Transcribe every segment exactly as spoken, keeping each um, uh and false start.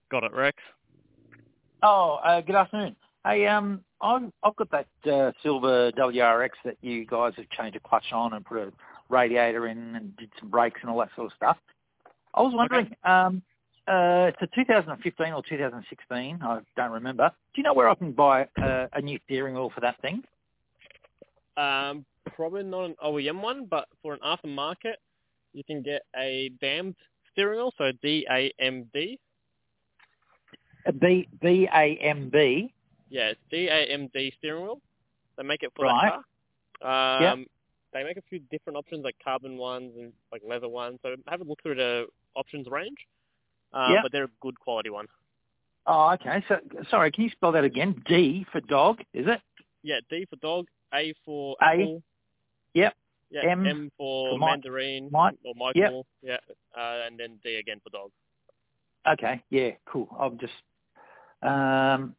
Got it, Rex. Oh, uh, good afternoon. Hey, um, I've, I've got that uh, silver W R X that you guys have changed a clutch on and put a radiator in and did some brakes and all that sort of stuff. I was wondering, Okay. um, uh, it's a two thousand fifteen or two thousand sixteen, I don't remember. Do you know where I can buy uh, a new steering wheel for that thing? Um, probably not an O E M one, but for an aftermarket, you can get a damned steering wheel, so D A M D. A B, B A M B? Yeah, it's D A M D steering wheel. They make it for Right. that car. Yep. Um, they make a few different options, like carbon ones and like leather ones. So have a look through the options range. Um, Yep. but they're a good quality one. Oh, okay. So, sorry, can you spell that again? D for dog, is it? Yeah, D for dog, A for A. apple, Yep. yeah, M M for for Mike. mandarin Mike. or Yep. Michael, yeah, uh, and then D again for dog. Okay. Yeah. Cool. I'll just um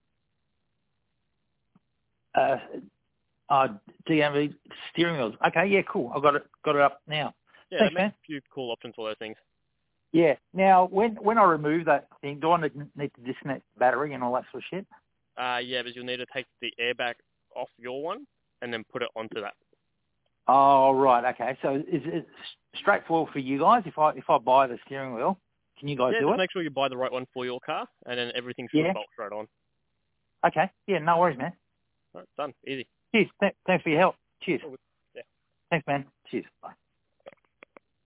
uh, uh D M V steering wheels. Okay. Yeah. Cool. I've got it. Got it up now. Yeah, Thanks, they make man. a few cool options for those things. Yeah. Now, when when I remove that thing, do I need need to disconnect the battery and all that sort of shit? Uh, yeah, but you'll need to take the airbag off your one and then put it onto that. Oh, right. Okay. So is it straightforward for you guys? If I if I buy the steering wheel, can you guys Yeah, do just it? make sure you buy the right one for your car, and then everything should Yeah. bolt straight on. Okay. Yeah. No worries, man. All right, done. Easy. Cheers. Th- thanks for your help. Cheers. All good. Yeah. Thanks, man. Cheers. Bye.